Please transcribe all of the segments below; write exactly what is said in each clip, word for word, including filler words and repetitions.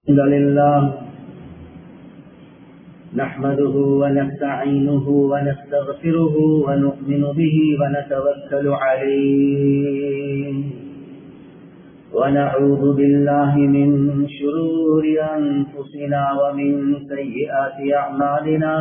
الحمد لله نحمده ونستعينه ونستغفره ونؤمن به ونتوكل عليه ونعوذ بالله من شرور أنفسنا ومن سيئات أعمالنا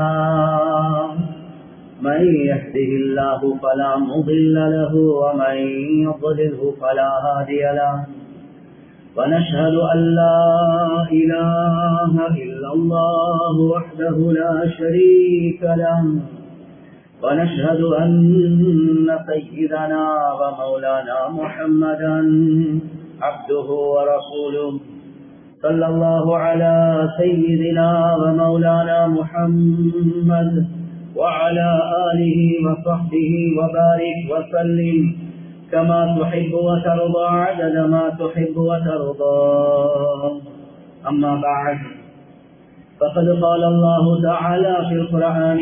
من يهده الله فلا مضل له ومن يضلله فلا هادي له ونشهد أن لا إله إلا الله وحده لا شريك له ونشهد أن سيدنا ومولانا محمدا عبده ورسوله صلى الله على سيدنا ومولانا محمد وعلى آله وصحبه وبارك وسلم كما تحب وترضى عدد ما تحب وترضى. أما بعد فقد قال الله تعالى في القرآن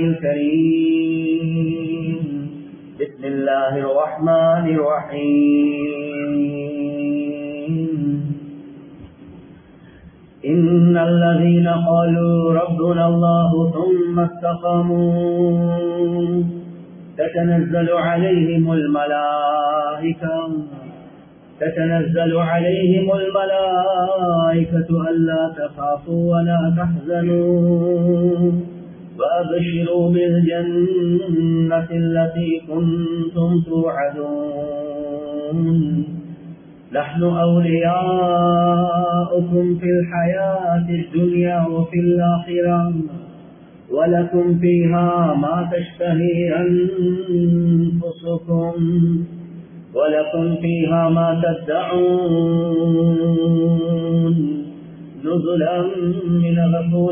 الكريم بسم الله الرحمن الرحيم إن الذين قالوا ربنا الله ثم استقاموا تتنزل عليهم الملائكة تتنزل عليهم الملائكة ألا تخافوا ولا تحزنوا وأبشروا بالجنة التي كنتم توعدون نحن أولياؤكم في الحياة الدنيا وفي الآخرة ولكم فيها ما تشتهي أنفسكم ولكم فيها ما تدعون نزلا من غفور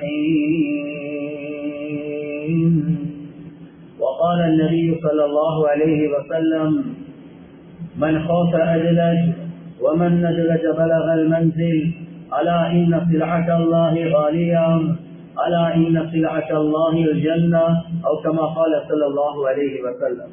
رحيم. وقال النبي صلى الله عليه وسلم من خاف أدلج ومن ندلج بلغ المنزل ألا إن سلعة الله غالية ألا إن سلعة الله الجنة أو كما قال صلى الله عليه وسلم.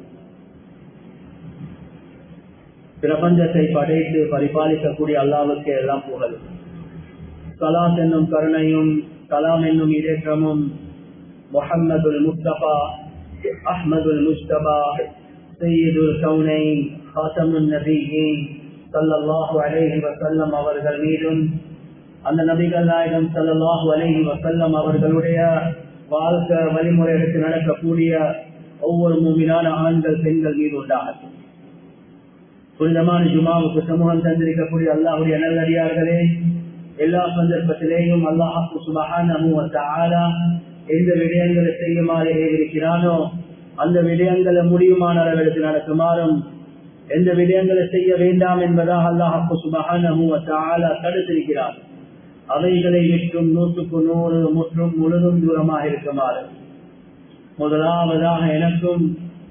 பிரபஞ்சத்தை படைத்து பரிபாலிக்கக்கூடிய அல்லாஹ்வுக்கே எல்லாம் புகழ். ஸலாத் என்னும் கருணையும் சலாம் என்னும் இடேற்றமும் முஹம்மதுல் முஸ்தபா அஹ்மதுல் முஸ்தபா சய்யிதுல் கௌனைன் காத்தமுன் நபியீன் ஸல்லல்லாஹு அலைஹி வஸல்லம் அவர்கள் மீதும் அந்த நபிகள் நாயகம் ஸல்லல்லாஹு அலைஹி வஸல்லம் அவர்களுடைய வாழ்க்கை வழிமுறை எடுத்து நடக்கக்கூடிய ஒவ்வொரு மூமினான ஆண்கள் பெண்கள் மீது உண்டாகட்டும். புனிதமான ஜுமாவுக்கு சமூகம் தந்திருக்கக்கூடிய அல்லாஹ்வுடைய நல்லடியார்களே, எல்லா சந்தர்ப்பத்திலேயும் அல்லாஹ் சுப்ஹானஹு வ தஆலா எந்த விடயங்களை செய்யுமாறு இருக்கிறானோ அந்த விடயங்களை முடியுமான அளவிற்கு நடக்குமாறும் எந்த விடயங்களை செய்ய வேண்டாம் என்பதாக அல்லாஹ் சுப்ஹானஹு வ தஆலா தடுத்திருக்கிறார். அவைகளை விற்றும் நூற்றுக்கு நூறு முற்றும் முழுதும் தூரமாக இருக்குமாறு முதலாவதாக எனக்கும்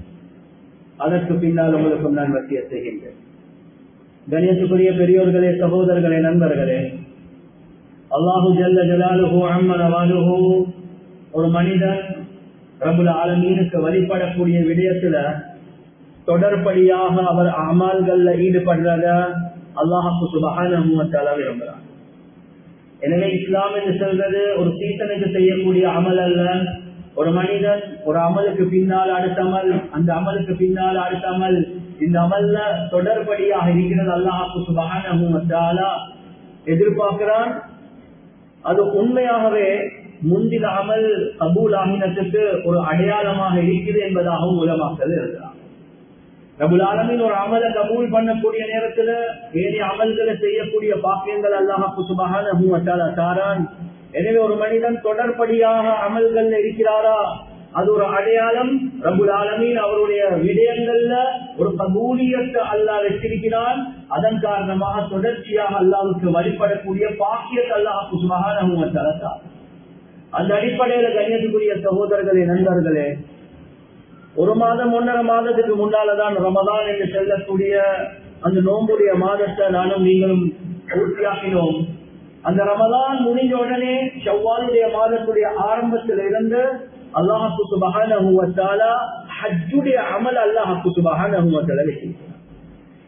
அதற்கு பின்னால் உங்களுக்கும் நான் வசிய செய்கின்றேன். கணியத்துக்குரிய பெரியோர்களே, சகோதரர்களே, நண்பர்களே, அல்லாஹு ஜல்ல ஜலாலுஹு அம்ம நவாலுஹு ஒரு மனிதன் ரப்புல் ஆலமீனுக்கு வழிபடக்கூடிய விடயத்துல தொடர்படியாக அவர் அமல்கள்ல ஈடுபடுறத அல்லாஹ் சுப்ஹானஹு வ தஆலா விரும்புகிறார். எனவே இஸ்லாம் என்று சொல்றது ஒரு சீசனுக்கு செய்யக்கூடிய அமல் அல்ல. ஒரு மனிதன் ஒரு அமலுக்கு பின்னால் அடுத்த அமல், அந்த அமலுக்கு பின்னால் அடுத்த அமல், இந்த அமல்ல தொடர்படியாக இருக்கிறது அல்லாஹ் சுப்ஹானஹு வ தஆலா எதிர்பார்க்கிறான். அது உண்மையாகவே முந்தின அமல் கபூல் ஆகினத்துக்கு ஒரு அடையாளமாக இருக்குது என்பதாகவும் உலமாக்கள் இருக்கிறார். ரப்புல் ஆலமீன் ஒரு அமலை கபூல் பண்ணக்கூடிய நேரத்துல ஏனைய அமல்களை செய்யக்கூடிய பாக்கியங்கள் அல்லாஹ் சுப்ஹானஹு வ தஆலா தாரான். எனவே ஒரு மனிதன் தொடர்படியாக அமல்கள் இருக்கிறாரா, அது ஒரு அடையாளம். ரப்புல் ஆலமீன் அவருடைய விடயங்கள்ல ஒரு கபூலியத்தை அல்லாஹ் வச்சிருக்கிறான். அதன் காரணமாக தொடர்ச்சியாக அல்லாஹ்வுக்கு வழிபடக்கூடிய பாக்கியத்தை அல்லாஹ் சுப்ஹானஹு வ தஆலா தாரான். அந்த அடிப்படையில கண்ணியத்துக்குரிய சகோதரர்களே, நண்பர்களே, ஒரு மாதம் ஒன்றரை மாதத்துக்கு முன்னாலதான் ரமதான் என்று செல்லக்கூடிய அந்த நோம்புடைய மாதத்தை நானும் நீங்களும் பூர்த்தியாக்கினோம். அந்த ரமதான் முடிஞ்ச உடனே ஷவ்வாலுடைய மாதத்துடைய ஆரம்பத்தில் இருந்து அல்லாஹ் சுப்ஹானஹு வ தஆலா ஹஜ்ஜுடைய அமல் அல்லாஹ் சுப்ஹானஹு வ தஆலா செய்கிறார்.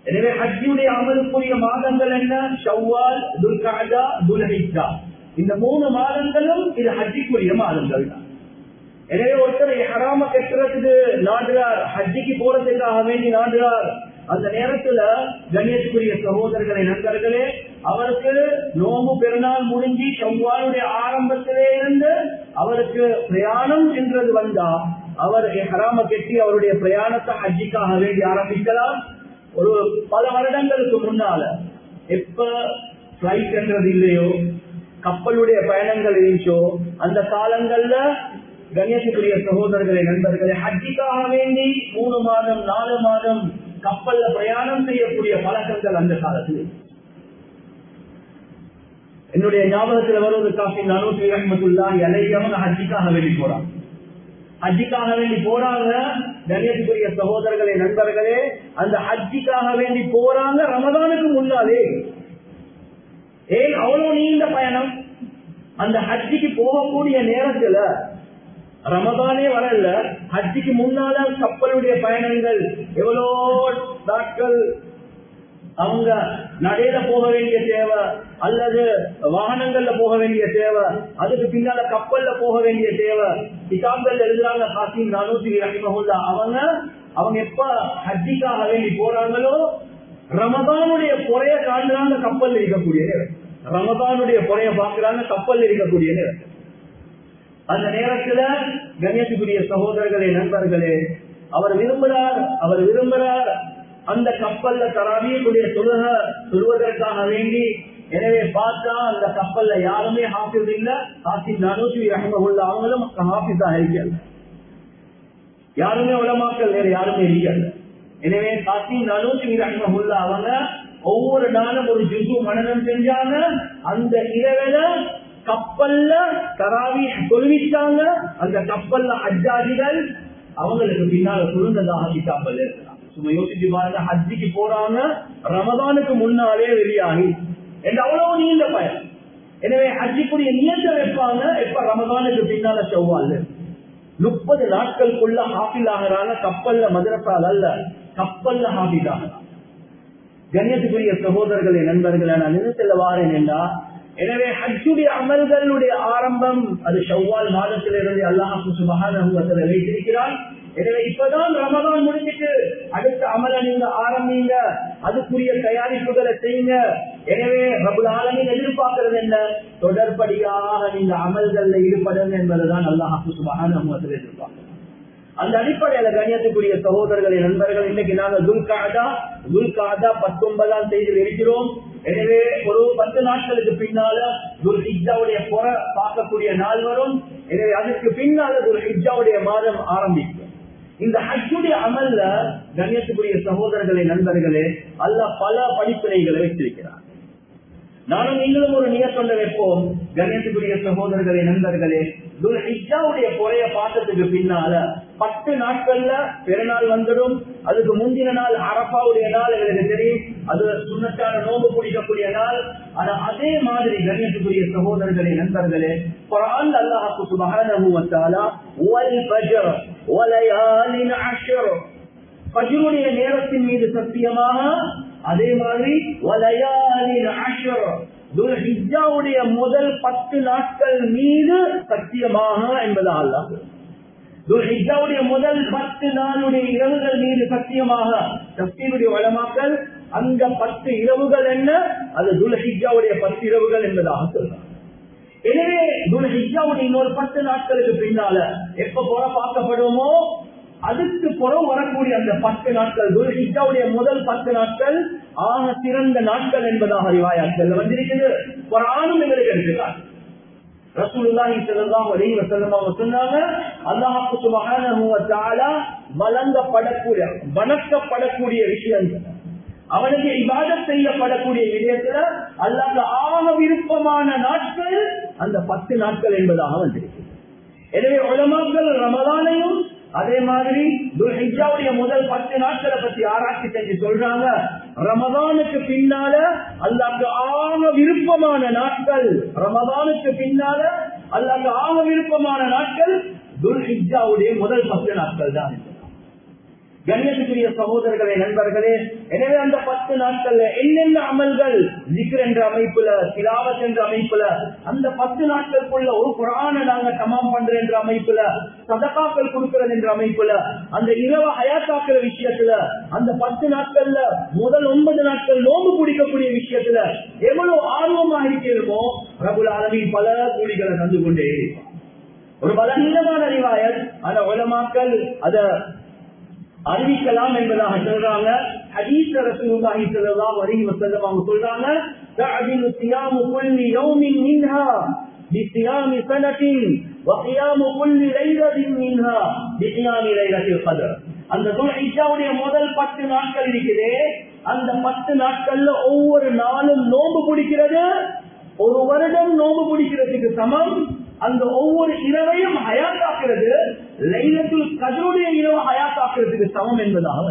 எனவே ஹஜ்ஜுடைய அமலுக்குரிய மாதங்கள் என்ன? ஷவ்வால், துல்கஅதா, துல்ஹிஜ்ஜா. இந்த மூணு மாதங்களும் இது ஹஜ்ஜுக்குரிய மாதங்கள் தான். எனவே ஒருத்தர் இஹ்ராம கட்டுறதுக்கு நாடுறார், ஹஜ்ஜிக்கு போறதுக்காக வேண்டி நாடுறார். அந்த நேரத்துல கண்ணியத்துக்குரிய சகோதரர்களை நண்பர்களே, அவருக்கு நோம்பு பெருநாள் முடிஞ்சு ஷவ்வாலுடைய ஆரம்பத்திலே இருந்து அவருக்கு பிரயாணம் என்றது வந்தா அவர் இஹ்ராம கட்டி அவருடைய பிரயாணத்தை ஹஜ்ஜிக்காக வேண்டி ஆரம்பிக்கலாம். ஒரு பல வருடங்களுக்கு முன்னால எப்ப பிளைட் என்றது இல்லையோ, கப்பலுடைய பயணங்கள் இருந்துச்சோ, அந்த காலங்கள்ல கண்ணியத்துக்குரிய சகோதரர்களை நண்பர்களே, ஹஜ்ஜிக்காக வேண்டி மூணு மாதம் நாலு மாதம் கப்பல்ல பிரயாணம் செய்யக்கூடிய பழக்கங்கள் அந்த காலத்தில். என்னுடைய ஞாபகத்தில் வருவது காஃபி நானூற்றி ரஹ்மத்துல்லாஹி அலைஹி ஹஜ்ஜிக்காக வேண்டி போறாங்க. ஹஜ்ஜிக்காக வேண்டி போறாங்க. கண்ணியத்துக்குரிய சகோதரர்களே நண்பர்களே, அந்த ஹஜ்ஜிக்காக வேண்டி போறாங்க ரமதானுக்கு முன்னாலே. ஏன் அவ்வளவு நீண்ட பயணம்? அந்த ஹஜ்ஜிக்கு போகக்கூடிய நேரத்துல ரமதானே வரல, ஹஜ்ஜிக்கு முன்னால கப்பலுடைய பயணங்கள் எவ்வளோ நாட்கள் அவங்க நடையில போக வேண்டிய தேவை அல்லது வாகனங்கள்ல போக வேண்டிய தேவை, அதுக்கு பின்னால கப்பல்ல போக வேண்டிய தேவை. கிதாப்கள் எழுதுறாங்க காசிம் நானூத்தி ரஹிமஹுல்லா, அவங்க அவங்க எப்ப ஹஜ்ஜிக்காக வேண்டி போறாங்களோ ரமதானுடைய பொறைய காண்றாங்க கப்பல் இருக்கக்கூடிய நேரம், ரமதானுடைய பொறைய பாக்குறாங்க கப்பல் இருக்கக்கூடிய நேரம். அந்த நேரத்துல கண்ணியத்துக்குரிய சகோதரர்களே நண்பர்களே, அவர் விரும்புகிறார் அவர் விரும்புகிறார் அந்த கப்பல்ல தராவியக்கூடிய தொழுக சொல்வதற்காக வேண்டி. எனவே பார்த்தா அந்த கப்பல்ல யாருமே ஹாஃபிஸ் இல்ல. காசிம் நானூத்தி ரஹ்மத்துல்லாஹி அவங்களும் ஹாஃபிஸா இருக்கல, யாருமே உலமாக்கள் வேற யாருமே இருக்கல. எனவே காசிம் நானூத்தி ரஹ்மத்துல்லாஹி அவங்க ஒவ்வொரு நாளும் ஒரு ஜுஸு மனனம் செஞ்சாங்க. அந்த இரவுல கப்பல்ல தராவி தொழுவிச்சாங்க. அந்த கப்பல்ல ஹஜ்ஜாஜிகள் அவங்களுக்கு பின்னால சுருந்ததாக கிதாபல் இருக்கிறாங்க. சும்மா யோசிச்சு பாருங்க, ஹஜ்ஜிக்கு போறாங்க ரமதானுக்கு முன்னாலே வெளியாகி என்று அவ்வளவு நீண்ட பயணம். எனவே ஹஜ்ஜிக்குரிய நியத்தை வைப்பாங்க எப்ப ரமதானுக்கு பின்னால ஷவ்வால். முப்பது நாட்களுக்குள்ள ஹாஃபில் ஆகிறாங்க. கப்பல்ல மதரசால் அல்ல, கப்பல்ல ஹாஃபில் ஆகிறாங்க. கண்ணியத்துக்குரிய சகோதரர்களே நண்பர்களே, நான் என்ன சொல்ல வாரேன் என்றா, எனவே ஹஜ்ஜுடைய அமல்களுடைய ஆரம்பம் அது ஷவ்வால் மாதத்திலிருந்து அல்லாஹ் சுப்ஹானஹு வ தஆலா வைத்திருக்கிறான். எனவே இப்பதான் ரமதான் முடிஞ்சிட்டு அடுத்த அமலை நீங்க ஆரம்பிங்க, அதுக்குரிய தயாரிப்புகளை செய்யுங்க. எனவே ரப்புல் ஆலமீன் எதிர்பார்க்கிறது என்ன? தொடர்படியாக நீங்க அமல்கள்ல ஈடுபடுங்க என்பதுதான் அல்லாஹ் சுப்ஹானஹு வ தஆலா எதிர்பார்க்கிறார். அந்த அடிப்படையில கண்ணியத்துக்குரிய சகோதரர்களே நண்பர்கள், இன்னைக்கு நாங்க துல்கஅதா துல்கஅதா பத்தொன்பதாம் தேதியில் இருக்கிறோம். எனவே ஒரு பத்து நாட்களுக்கு பின்னால துல்ஹிஜ்ஜாவுடைய புற பார்க்கக்கூடிய நாள் வரும். எனவே அதுக்கு பின்னால துல்ஹிஜ்ஜாவுடைய மாதம் ஆரம்பிக்கும். இந்த ஹஜ்ஜுடைய அமல்ல கண்ணியத்துக்குரிய சகோதரர்களே நண்பர்களே, அல்லாஹ் பல படிப்பினைகளை வைத்திருக்கிறார். நானும் நீங்களும் ஒரு நியத்தொண்ட வைப்போம். கண்ணியத்துக்குரிய சகோதரர்களே நண்பர்களே, துல்ஹிஜ்ஜாவுடைய பொறைய பார்த்ததுக்கு பின்னால பத்து நாட்கள்ல பெருநாள் வந்துடும். அதுக்கு முந்தின நாள் அரஃபாவுடைய நாள் எங்களுக்கு தெரியும், அது சுன்னத்தான நோம்பு பிடிக்கக்கூடிய நாள். ஆனா அதே மாதிரி கண்ணியத்துக்குரிய சகோதரர்களே நண்பர்களே, குர்ஆன் அல்லாஹ் சுப்ஹானஹு வ தஆலா வல் ஃபஜ்ர் வ லயாலின் அஷ்ர், ஃபஜ்ருடைய நேரத்தின் மீது சத்தியமாக, அதே மாதிரி வ லயாலின் அஷ்ர் துல்ஹிஜ்ஜாவுடைய முதல் பத்து நாட்கள் மீது சத்தியமாக என்பதாக அல்லாஹ். துல்ஹிஜ்ஜாவுடைய முதல் பத்து நாளுடைய இரவுகள் மீது சத்தியமாக. தஃசீருடைய உலமாக்கள் அந்த பத்து இரவுகள் என்ன, அது துல்ஹிஜ்ஜாவுடைய பத்து இரவுகள் என்பதாக சொல்றாங்க. எனவே துல்ஹிஜ்ஜாவுடைய இன்னொரு பத்து நாட்களுக்கு பின்னால எப்ப புற பார்க்கப்படுமோ அதுக்கு புறம் வரக்கூடிய அந்த பத்து நாட்கள், துல்ஹிஜ்ஜாவுடைய முதல் பத்து நாட்கள் ஆக சிறந்த நாட்கள் என்பதாக ரிவாயத்தில் வந்திருக்கிறது. குர்ஆனும் எங்களுக்கு எடுத்துக்காட்டு. ரசூலுல்லாஹி ஸல்லல்லாஹு அலைஹி வஸல்லம் அவங்க சொன்னாங்க, அல்லாஹ் சுப்ஹானஹு வ தஆலா வழங்கப்படக்கூடிய வணக்கப்படக்கூடிய விஷயங்கள், அவனுக்கு இபாதத் செய்யப்படக்கூடிய விஷயத்துல அல்லாஹ்க்கு ஆக விருப்பமான நாட்கள் அந்த பத்து நாட்கள் என்பதாக வந்திருக்கு. எனவே உலமாக்கள் ரமலானையும் அதே மாதிரி துல்ஹிஜ்ஜாவுடைய முதல் பத்து நாட்களை பத்தி ஆராய்ச்சி செஞ்சு சொல்றாங்க, ரமதானுக்கு பின்னால அல்லாஹ்க்கு ஆக விருப்பமான நாட்கள், ரமதானுக்கு பின்னால அல்லாஹ்க்கு ஆக விருப்பமான நாட்கள் துல்ஹிஜ்ஜாவுடைய முதல் பத்து நாட்கள் தான். கண்ணியத்துக்குரிய சகோதரர்களே, நண்பர்களே, எனவே அந்த பத்து நாட்கள்ல என்னென்ன அமல்கள் ஜிக்ர் என்ற அமைப்புல, திலாவத் என்ற அமைப்புல, அந்த பத்து நாட்களுக்குள்ள ஒரு குர்ஆனை நாங்க தமாம் பண்ற என்ற அமைப்புல, சதகாக்கள் கொடுக்கிறது என்ற அமைப்புல, அந்த இரவு ஹயாத்தாக்குற விஷயத்துல, அந்த பத்து நாட்கள்ல முதல் ஒன்பது நாட்கள் நோம்பு பிடிக்கக்கூடிய விஷயத்துல எவ்வளவு ஆர்வமாக இருக்கிறோமோ ரப்புல் ஆலமீன் பல கூலிகளை தந்து கொண்டே இருப்பார். ஒரு பலவீனமான ரிவாயத் அந்த உலமாக்கள் அத அறிவிக்கலாம் என்பதாக சொல்றாங்க. ஹதீஸ் ரசூலுல்லாஹி ஸல்லல்லாஹு அலைஹி வஸல்லம் அவங்க சொல்றாங்க, தஅதிலு ஸியாமு குல்லி யௌமின் மின்ஹா பிஸியாமி ஸனத்தின் வ கியாமு குல்லி லைலத்தின் மின்ஹா பிஸியாமி லைலத்தில் கத்ர். அந்த துல்ஹிஜ்ஜாவுடைய முதல் பத்து நாட்கள் இருக்குதே, அந்த பத்து நாட்கள்ல ஒவ்வொரு நாளும் நோன்பு பிடிக்கிறது ஒரு வருடம் நோன்பு பிடிக்கிறதுக்கு சமம். அந்த ஒவ்வொரு இரவையும் ஹயாத்தாக்குறது லைலத்துல் கத்ருடைய இரவு ஹயாத்தாக்குறதுக்கு சமம் என்பதாக.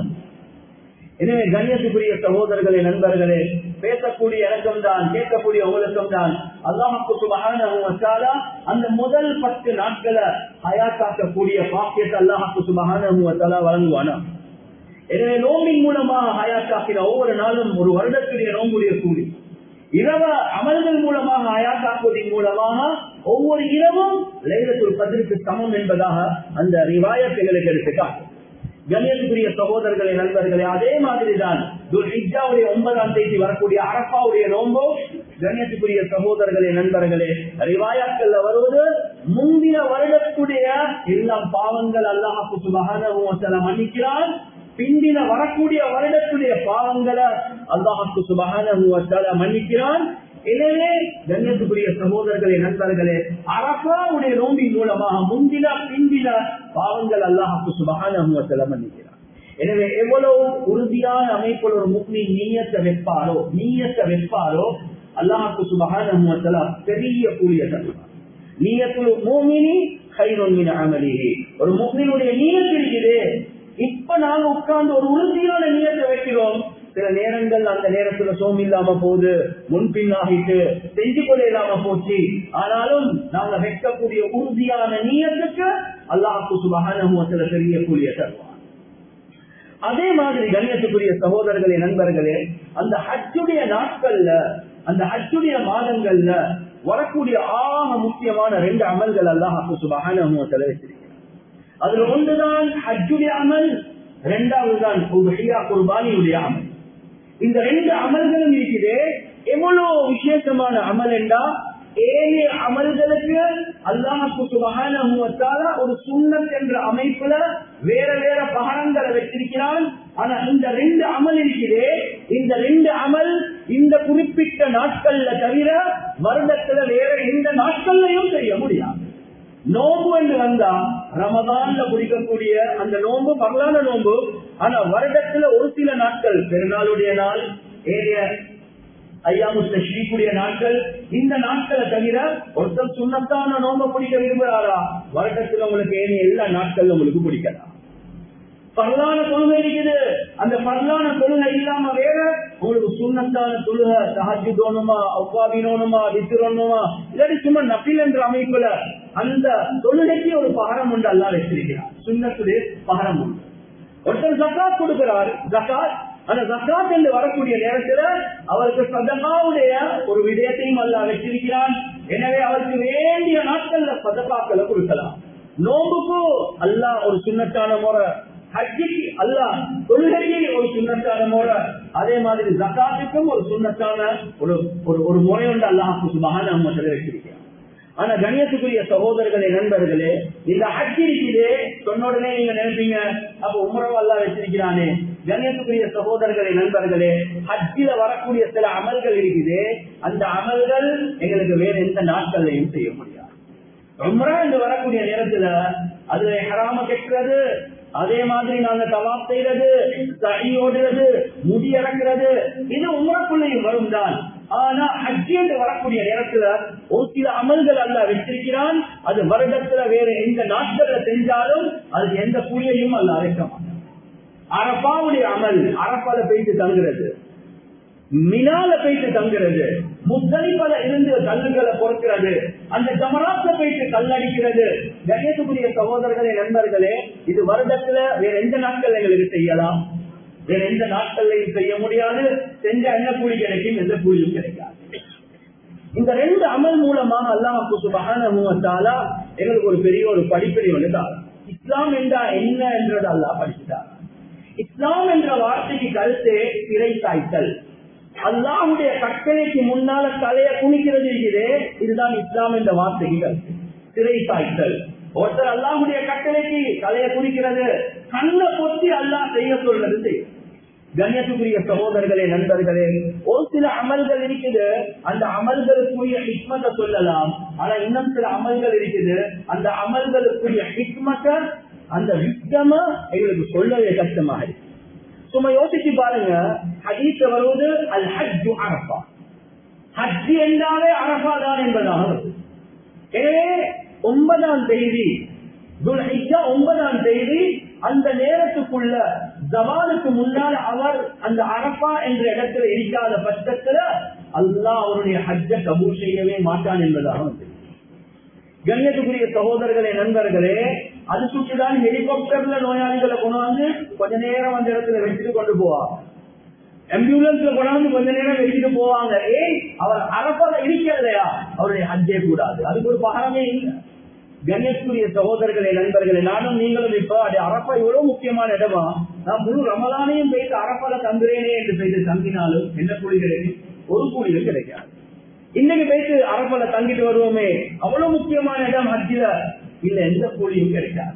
எனவே கண்ணியத்துக்குரிய சகோதரர்களே, நண்பர்களே, பேசக்கூடிய இறக்கம் தான், கேட்கக்கூடிய ஒழுக்கம் தான். அல்லாஹ் சுப்ஹானஹு வ தஆலா அந்த முதல் பத்து நாட்களை ஹயாத்தாக்கக்கூடிய பாக்கியத்தை அல்லாஹ் சுப்ஹானஹு வ தஆலா வழங்குவானா. எனவே நோம்பின் மூலமாக ஹயாத்தாக்கிற ஒவ்வொரு நாளும் ஒரு வருடத்துடைய நோம்புடைய கூலி. இரவ அமல்கள் மூலமாக ஹயாத்தாக்குவதன் மூலமாக ஒவ்வொரு இரவும் லைலத்துல் கத்ருக்கு சமம் என்பதாக அந்த ரிவாயத் எங்களுக்கு எடுத்துக்காட்டு. கண்ணியத்துக்குரிய சகோதரர்களே, நண்பர்களே, அதே மாதிரிதான் துல்ஹிஜ்ஜாவுடைய ஒன்பதாம் தேதி வரக்கூடிய அரஃபாவுடைய நோம்போ கண்ணியத்துக்குரிய சகோதரர்களே, நண்பர்களே, ரிவாயாத்கள்ல வருவது முந்தின வருடத்துடைய எல்லாம் பாவங்கள் அல்லாஹ் சுப்ஹானஹு வ தஆலா மன்னிக்கிறான். பிந்தின வரக்கூடிய வருடத்துடைய பாவங்களை அல்லாஹ் சுப்ஹானஹு வ தஆலா மன்னிக்கிறான். எனவே கண்ணியத்துக்குரிய சகோதரர்களே, நண்பர்களே, அரஃபாவுடைய நோம்பின் மூலமாக முந்தின பிந்தின பாவங்கள் அல்லாஹ் சுப்ஹானஹு வ தஆலா மன்னிக்கிறான். எனவே எவ்வளவு உறுதியான அமைப்பில் ஒரு முஃமின் நிய்யத்தை வைப்பாரோ நிய்யத்தை வைப்பாரோ அல்லாஹ் சுப்ஹானஹு வ தஆலா பெரிய கூலியை தருவார். நிய்யத்துல் முஃமினி கைருன் மின் அமலிஹி. ஒரு முஃமினுடைய நிய்யத் இருக்குது. இப்ப நாங்க உட்கார்ந்து ஒரு உறுதியான நியத்தை வைக்கிறோம். சில நேரங்கள் அந்த நேரத்துல சோம் இல்லாம போகுது, முன்பின் ஆகிட்டு செஞ்சு கொள்ள இல்லாம போச்சு. ஆனாலும் நாங்க வைக்கக்கூடிய உறுதியான நியத்துக்கு அல்லாஹ் சுப்ஹானஹு வ தஆலா பெரிய கூலியை தருவார். அதே மாதிரி கண்ணியத்துக்குரிய சகோதரர்களே, நண்பர்களே, அந்த ஹஜ்ஜுடைய நாட்கள்ல, அந்த ஹஜ்ஜுடைய மாதங்கள்ல வரக்கூடிய ஆக முக்கியமான ரெண்டு அமல்கள் அல்லாஹ் சுப்ஹானஹு வ தஆலா வச்சிருக்கிறார். அதுல ஒன்றுதான் ஹஜ்ஜுடைய அமல், இரண்டாவது தான் குர்பானியுடைய அமல். இந்த ரெண்டு அமல்களும் இருக்குது. எவ்வளவு விசேஷமான அமல் என்றா, ஏழு அமல்களுக்கு அல்லாஹ் சுப்ஹானஹு வ தஆலா ஒரு சுன்னத் என்ற அமைப்புல வேற வேற பகரங்களை வச்சிருக்கிறான். ஆனா இந்த ரெண்டு அமல் இருக்குது. இந்த ரெண்டு அமல் இந்த குறிப்பிட்ட நாட்கள்ல தவிர வருடத்துல வேற எந்த நாட்கள்லையும் செய்ய முடியாது. நோம்பு என்று வந்தா ரமதான்ல குடிக்கக்கூடிய அந்த நோம்பு பரலான நோம்பு. ஆனா வருடத்துல ஒரு சில நாட்கள், பெருநாளுடைய நாள், ஏரிய ஐயாமுஸ்ல ஸ்ரீக்குடைய நாட்கள், இந்த நாட்களை தவிர ஒருத்தர் சுண்ணத்தான நோம்பு பிடிக்க விரும்புகிறாரா, வருடத்துல உங்களுக்கு ஏனைய எல்லா நாட்கள்ல உங்களுக்கு பிடிக்கலாம். பரலான தொழுகை இருக்குது. அந்த பரலான தொழுகை இல்லாம வேற உங்களுக்கு சுண்ணத்தான தொழுகை, தஹஜ்ஜுத் ஓணுமா, அவ்வாபின் ஓணுமா, வித்ர் ஓணுமா, இல்லாட்டி சும்மா நஃபில் என்ற அமைப்புல அந்த தொழுகைக்கு ஒரு பகரம் உண்டு அல்லாஹ் வச்சிருக்கிறார். சுன்னத்துடைய பகரம் உண்டு. ஒருத்தர் ஜகாத் கொடுக்கிறார், ஜகாத் அந்த ஜகாத் என்று வரக்கூடிய நேரத்துல அவருக்கு சதகாவுடைய ஒரு விடயத்தையும் அல்லாஹ் வச்சிருக்கிறான். எனவே அவருக்கு வேண்டிய நாட்கள்ல சதகாக்களை கொடுக்கலாம். நோம்புக்கு அல்லாஹ் ஒரு சுன்னத்தான முறை, ஹஜ்ஜிக்கு அல்லாஹ் தொழுகைக்கு ஒரு சுன்னத்தான முறை, அதே மாதிரி ஜகாத்துக்கும் ஒரு சுன்னத்தான ஒரு ஒரு முறை உண்டு அல்லாஹ் சுப்ஹானஹு வ தஆலா வச்சிருக்கிறார். ஆனா கண்ணியத்துக்குரிய சகோதரர்களே, நண்பர்களே, இந்த ஹஜ் இருக்குது சொன்ன உடனே நீங்க நினைப்பீங்க அப்ப உம்ரா அல்லாஹ் வச்சிருக்கிறானே. கண்ணியத்துக்குரிய சகோதரர்களே, நண்பர்களே, ஹஜ்ஜில வரக்கூடிய சில அமல்கள் இருக்குது. அந்த அமல்கள் எங்களுக்கு வேற எந்த நாட்கள்லையும் செய்ய முடியாது. உம்ரா என்று வரக்கூடிய நேரத்துல அதுல ஹராம கெட்டுறது, அதே மாதிரி நாங்க தவாப் செய்யறது, சஹி ஓடுறது, முடி இறக்குறது, இது உம்ராக்குள்ளேயும் வரும் தான். ஆனா ஹஜ் என்று வரக்கூடிய நேரத்துல ஒரு சில அமல்கள் அல்லாஹ் வச்சிருக்கிறான். அது வருடத்துல வேற எந்த நாட்கள்ல செஞ்சாலும் அதுக்கு எந்த கூலியையும் அல்லாஹ் வைக்க மாட்டான். அரபாவுடைய அமல், அரபால போயிட்டு தங்குறது, மினால போயிட்டு தங்குறது, முஸ்தலிஃபால இருந்து கல்லுகளை பொறுக்கிறது, அந்த ஜமராத்தை போயிட்டு கல்லடிக்கிறது. கணேசபுரிய சகோதரர்களே, நண்பர்களே, இது வருடத்துல வேற எந்த நாட்கள் எங்களுக்கு செய்யலாம், வேற எந்த நாட்கள்லையும் செய்ய முடியாது. செஞ்ச என்ன கூலி கிடைக்கும், எந்த கூலியும் கிடைக்காது. இந்த ரெண்டு அமல் மூலமாக அல்லாஹ் சுப்ஹானஹு வ தஆலா எங்களுக்கு ஒரு பெரிய ஒரு படிப்பினை ஒன்று தான். இஸ்லாம் என்றா என்ன என்றது அல்லாஹ் படிச்சுட்டார். இஸ்லாம் என்ற வார்த்தைக்கு கருத்து சிறை சாய்த்தல். அல்லாஹ்வுடைய கட்டளைக்கு முன்னால தலையை குனிக்கிறது இருக்குது, இதுதான் இஸ்லாம் என்ற வார்த்தைக்கு கருத்து. சிறை சாய்த்தல். ஒருத்தர் அல்லாஹ்வுடைய கட்டளைக்கு தலையை குனிக்கிறது, கண்ணை பொத்தி அல்லாஹ் செய்ய சொல்றது செய்யும். கண்ணியத்துக்குரிய சகோதரர்களே, நண்பர்களே, ஒரு சில அமல்கள் இருக்குது, அந்த அமல்களுக்குரிய ஹிக்மத்தை சொல்லலாம். ஆனா இன்னும் சில அமல்கள் இருக்குது, அந்த அமல்களுக்குரிய ஹிக்மத்தை, அந்த விக்தமா எங்களுக்கு சொல்லவே கஷ்டமாக இருக்கு. சும்மா யோசிச்சு பாருங்க. ஹதீஸ் வருவது அல் ஹஜ்ஜு அரஃபா. ஹஜ் என்றாலே அரஃபா தான் என்பதாக வருது. எனவே ஒன்பதாம் தேதி துல்ஹிஜ்ஜா ஒன்பதாம் தேதி அந்த நேரத்துக்குள்ள ஜவாலுக்கு முன்னால் அவர் அந்த அரஃபா என்ற இடத்துல இருக்காத பட்சத்துல அல்லாஹ் அவருடைய ஹஜ்ஜை கபூல் செய்யவே மாட்டான் என்பதாக வந்து. கண்ணியத்துக்குரிய சகோதரர்களே, நண்பர்களே, அது சுற்றிதான் ஹெலிகாப்டர்ல நோயாளிகளை கொண்டாந்து கொஞ்ச நேரம் அந்த இடத்துல வச்சுட்டு கொண்டு போவாங்க. ஆம்புலன்ஸ்ல கொண்டாந்து கொஞ்ச நேரம் வச்சுட்டு போவாங்க. ஏய், அவர் அரஃபால இருக்கலையா, அவருடைய ஹஜ்ஜே கூடாது, அதுக்கு ஒரு பகரமே இல்லை. கணேஷ்குரிய சகோதரர்களே, நண்பர்களே, நானும் நீங்களும் இப்ப அது அரஃபா இவ்வளவு முக்கியமான இடமா, நான் முழு ரமலானையும் போயிட்டு அரஃபால தங்குறேனே என்று போயிட்டு தங்கினாலும் என்ன கூலி கிடைக்கும், ஒரு கூலியும் கிடைக்காது. இன்னைக்கு போயிட்டு அரஃபால தங்கிட்டு வருவோமே, அவ்வளவு முக்கியமான இடம் ஹஜ்ஜில, இல்ல எந்த கூலியும் கிடைக்காது.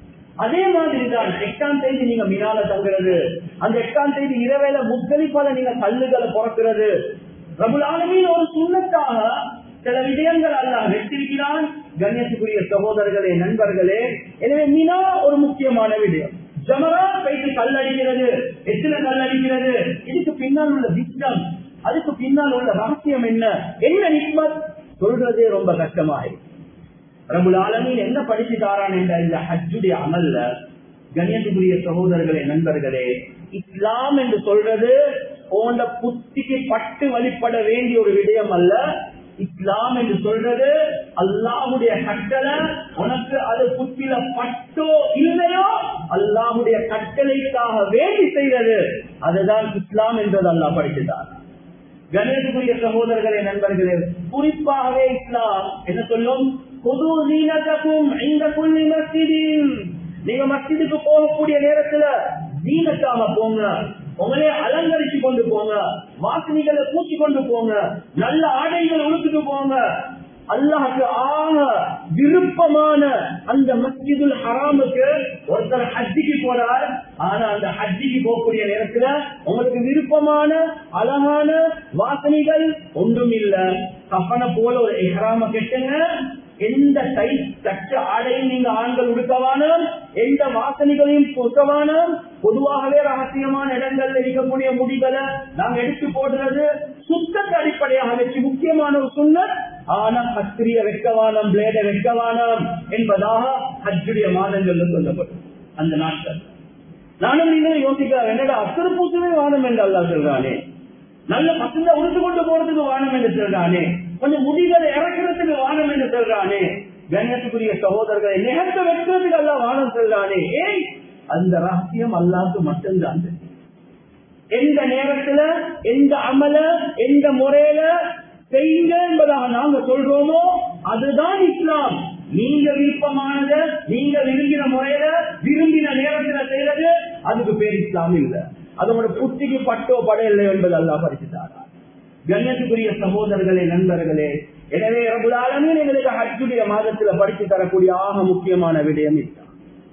அதே மாதிரி தான் எட்டாம் தேதி நீங்க மினால தங்குறது, அந்த எட்டாம் தேதி இரவேல முஸ்தலிஃபால நீங்க கல்லுகளை பொறக்கிறது. ரப்புல் ஆலமீன் ஒரு சுன்னத்தாக சில விடயங்கள் அல்லாஹ் வெற்றிருக்கிறான். கண்ணியத்துக்குரிய சகோதரர்களே, நண்பர்களே, எனவே மினா ஒரு முக்கியமான விடயம். ஜமரா போயிட்டு கல்லடிக்கிறது, எத்தனை கல்லடிக்கிறது, இதுக்கு பின்னால் உள்ள விக்ரம், அதுக்கு பின்னால் உள்ள ரகசியம் என்ன, என்ன நிக்மத் சொல்றதே ரொம்ப கஷ்டமாயிருக்கு. ரப்புல் ஆலமீன் என்ன படிச்சு தாரான் என்ற இந்த ஹஜ்ஜுடைய அமல்ல, கண்ணியத்துக்குரிய சகோதரர்களே, நண்பர்களே, இஸ்லாம் என்று சொல்றது போன்ற புத்திக்கு பட்டு வழிபட வேண்டிய ஒரு விடயம் அல்ல. இஸ்லாம் என்று சொல்றது அல்லாஹ்வுடைய கட்டளை, உனக்கு அது புத்தில பட்டோ இல்லையோ அல்லாஹ்வுடைய கட்டளைக்காக வேண்டி செய்வது, அதுதான் இஸ்லாம் என்றது அல்லாஹ் படிச்சுட்டார். கணேசக்குரிய சகோதரர்களே, நண்பர்களே, குறிப்பாகவே இஸ்லாம் என்ன சொல்லும், பொது ஜீனத்துக்கும் இந்த புள்ளி மஸ்ஜிதின், நீங்க மஸ்ஜிதுக்கு போகக்கூடிய நேரத்துல ஜீனத்தாக போங்க, உங்களே அலங்கரிச்சு கொண்டு போங்க, வாசனைகளை பூச்சி கொண்டு போங்க, நல்ல ஆடைகளை உடுத்துட்டு போங்க. அல்லாஹ்க்கு ஆக விருப்பமான அந்த மஸ்ஜிதுல் ஹராமுக்கு ஒருத்தர் ஹஜ்ஜிக்கு போறார். ஆனா அந்த ஹஜ்ஜிக்கு போகக்கூடிய நேரத்துல உங்களுக்கு விருப்பமான அழகான வாசனைகள் ஒன்றும் இல்ல. கஃபனை போல ஒரு இஹ்ராம கெட்டுங்க, எந்த கை தச்ச ஆடையும் நீங்க ஆண்கள் உடுக்கவானோம், எந்த வாசனைகளையும் கொடுக்கவானோம். பொதுவாகவே ரகசியமான இடங்கள்ல இருக்கக்கூடிய முடிகளை நாங்க எடுத்து போடுறது சுத்தத்தை அடிப்படையாக வச்சு முக்கியமான ஒரு சுன்னத். ஆனா கத்திரிய வெட்கவானம், பிளேட வெட்கவானம் என்பதாக ஹஜ்ஜுடைய மாதங்கள்ல சொல்லப்படும். அந்த நாட்கள் நானும் நீங்களும் யோசிக்கலாம், என்னடா அசுறு பூசுவே வானம் என்று அல்லாஹ் சொல்றானே, நல்ல பசங்க உடுத்து கொண்டு போறதுக்கு வானம் என்று சொல்றானே, கொஞ்சம் முடிகளை இறக்கிறதுக்கு வானம் என்று சொல்றானே. கண்ணியத்துக்குரிய சகோதரர்களை நிகழ்த்த வைக்கிறதுக்கு அல்லாஹ் வானம் சொல்றானே. ஏய், அந்த ரகசியம் அல்லாஹ்க்கு மட்டும்தான். எந்த நேரத்துல எந்த அமல எந்த முறையில செய்யுங்க என்பதாக நாங்க சொல்றோமோ அதுதான் இஸ்லாம். நீங்க விருப்பமானத நீங்க விரும்பின முறையில விரும்பின நேரத்துல செய்யறது அதுக்கு பேர் இஸ்லாம் இல்ல. அதோட புத்திக்கு பட்டோ படையில்லை என்பது அல்லாஹ் பரிசுத்தார். கண்ணியத்துக்குரிய சகோதரர்களே, நண்பர்களே, எனவே ரப்புல் ஆலமீன் எங்களுக்கு ஹஜ்ஜுடைய மாதத்துல படித்து தரக்கூடிய ஆக முக்கியமான விடயம் இதுதான்.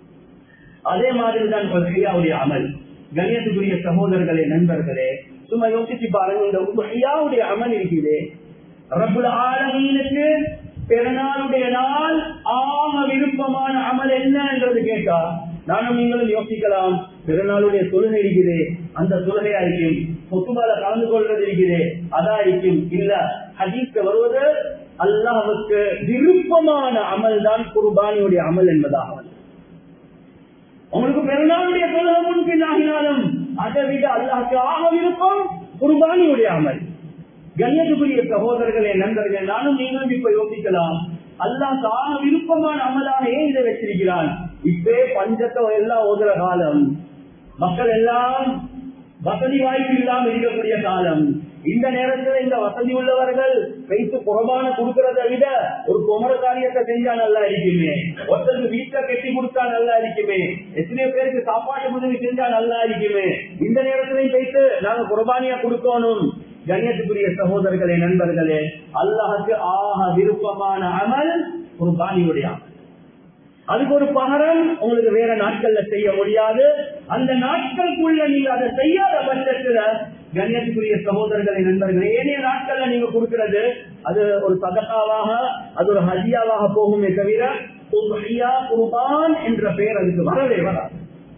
அதே மாதிரிதான் உஹ்யாவுடைய அமல். கண்ணியத்துக்குரிய சகோதரர்களே, நண்பர்களே, சும்மா யோசிச்சு பாருங்க, இந்த உஹ்யாவுடைய அமல் இருக்கிறதே, ரப்புல் ஆலமீனுக்கு பெருநாளுடைய நாள் ஆக விருப்பமான அமல் என்ன என்றது கேட்டா நானும் நீங்களும் யோசிக்கலாம். பெருநாளுடைய தொழுகை இருக்கிறே, அந்த தொழுகையாയിരിക്കും. பொதுவாக கலந்து கொள்வது இருக்கிறே, அதாയിരിக்கும். இல்ல, ஹதீஸ்ல வருவது அல்லாஹ்வுக்கு விருப்பமான அமல் தான் குர்பானியுடைய அமல் என்பதாக. உங்களுக்கு பெருநாளுடைய தொழுகை முன்பின் ஆகினாலும் அதை விட அல்லாஹ்வுக்கு ஆக விருப்பம் குர்பானியுடைய அமல். கண்ணியத்துக்குரிய சகோதரர்களே, நண்பர்கள், நானும் நீங்களும் இப்ப யோசிக்கலாம், அல்லாஹ் தான் விருப்பமான அமலாக ஏன் இதை வச்சிருக்கிறான்? இப்பே பஞ்சத்தை எல்லாம் ஓதுற காலம், மக்கள் எல்லாம் வசதி வாய்ப்பு இல்லாமல் இருக்கக்கூடிய காலம். இந்த நேரத்தில் இந்த வசதி உள்ளவர்கள் வைத்து குர்பான கொடுக்கறதை விட ஒரு குமர காரியத்தை செஞ்சா நல்லா இருக்குமே, ஒருத்தருக்கு வீட்டை கட்டி கொடுத்தா நல்லா இருக்குமே, எத்தனையோ பேருக்கு சாப்பாட்டு உதவி செஞ்சா நல்லா இருக்குமே, இந்த நேரத்திலையும் வைத்து நாங்க குர்பானியா கொடுக்கணும். கண்ணியத்துக்குரிய சகோதரர்களே, நண்பர்களே, அல்லாஹுக்கு ஆக விருப்பமான அமல் குர்பானியுடைய அமல். அதுக்கு ஒரு பகரம் உங்களுக்கு வேற நாட்கள்ல செய்ய முடியாது. அந்த நாட்களுக்குள்ள நீங்க அதை செய்யாத பட்சத்துல கண்ணியத்துக்குரிய சகோதரர்களை, நண்பர்களே, ஏனைய நாட்கள்ல நீங்க கொடுக்கிறது அது ஒரு சதகாவாக, அது ஒரு ஹஜியாவாக போகுமே தவிர குர்பான் என்ற பெயர் அதுக்கு வரவே வராது.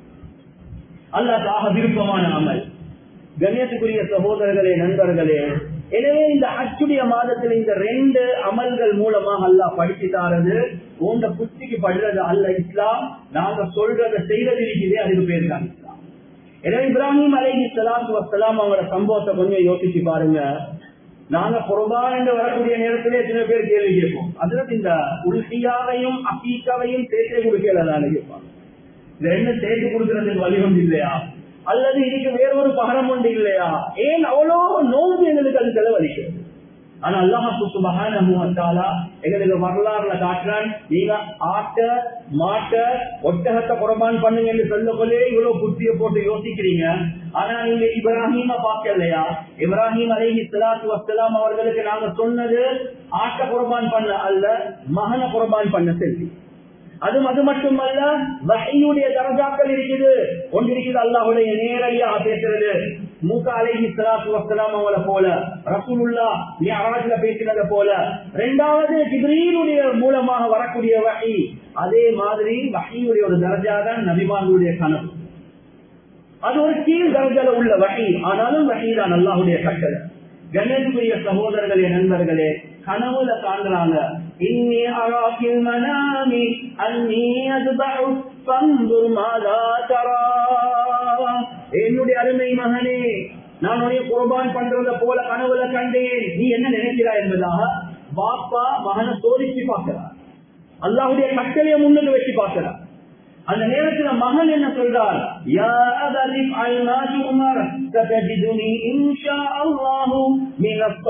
அல்லாஹ்வுக்கு விருப்பமான அமல். கண்ணியத்துக்குரிய சகோதரர்களே, நண்பர்களே, எனவே இந்த ஹஜ்ஜுடைய மாதத்தில் இந்த ரெண்டு அமல்கள் மூலமாக அல்லாஹ் படிச்சு தாரது உண்ட புத்திக்கு படுறது அல்ல இஸ்லாம். நாங்க சொல்றதை செய்யறது இருக்கிறதே, அதுக்கு பேர் தான் இஸ்லாம். எனவே இப்ராஹிம் அலைஹிஸ்ஸலாத்து வஸ்ஸலாம் அவங்களோட சம்பவத்தை கொஞ்சம் யோசிச்சு பாருங்க. நாங்க குர்பான் என்று வரக்கூடிய நேரத்திலே சில பேர் கேள்வி கேட்போம், அதுல இந்த உல்ஹியாவையும் அகீகாவையும் சேர்த்து கொடுக்கலான்னு கேட்பாங்க. இந்த ரெண்டு சேர்த்து கொடுக்கறதுக்கு வழி ஒன்று இல்லையா, அல்லது இதுக்கு வேறொரு பகரம் ஒன்று இல்லையா, ஏன் அவ்வளோ நோன்பு எங்களுக்கு அது செலவழிக்கிறது? ஆனா அல்லாஹ் சுப்ஹானஹு வ தஆலா எங்களுக்கு வரலாறுல காட்டுறான், நீங்க ஆட்ட மாட்ட ஒட்டகத்தை குர்பான் பண்ணுங்க என்று சொல்லக்கொள்ளே இவ்வளவு புத்திய போட்டு யோசிக்கிறீங்க. ஆனா நீங்க இப்ராஹீம பார்க்கலையா? இப்ராஹிம் அலைஹிஸ்ஸலாத்து வஸ்ஸலாம் அவர்களுக்கு நாங்க சொன்னது ஆட்ட குர்பான் பண்ண அல்ல, மகன குர்பான் பண்ண சொல்லி. அது அது மட்டுமல்ல, வஹீயுடைய தரஜாக்கள் இருக்குது. ஒன்று இருக்குது அல்லாஹ்வுடைய நேரடியாக பேசுறது, மூசா அலைஹிஸ்ஸலாத்து வஸ்ஸலாம் அவங்கள போல, ரசூலுல்லாஹ் மிஅராஜ்ல பேசினத போல. இரண்டாவது ஜிப்ரீலுடைய மூலமாக வரக்கூடிய வஹீ, அதே மாதிரி வஹீயுடைய ஒரு தரஜா தான் நபிமார்களுடைய கனவு. அது ஒரு கீழ் தரஜால உள்ள வஹீ, ஆனாலும் வஹீ தான் அல்லாஹ்வுடைய கட்டளை. கண்ணியத்துக்குரிய சகோதரர்களே, நண்பர்களே, கனவுல காண்றாங்க, இன்னி அராஃபில் மனாமி அன்னி அஸ்பஹு ஃபன்துர் மாதா தரா. என்னுடைய அருமை மகனே, நான் உன்னை குர்பான் பண்றத போல கனவுல கண்டேன், நீ என்ன நினைக்கிறாய் என்பதாக பாப்பா மகனை சோதிச்சு பார்க்கிறார். அல்லாஹ்வுடைய கட்டளையை முன்னுக்கு வச்சு பார்க்கிறார். அந்த நேரத்துல மகன் என்ன சொல்றார், யா அபலிப் அல்மா துமர் தஜிதுனி இன்ஷா அல்லாஹு மினஸ்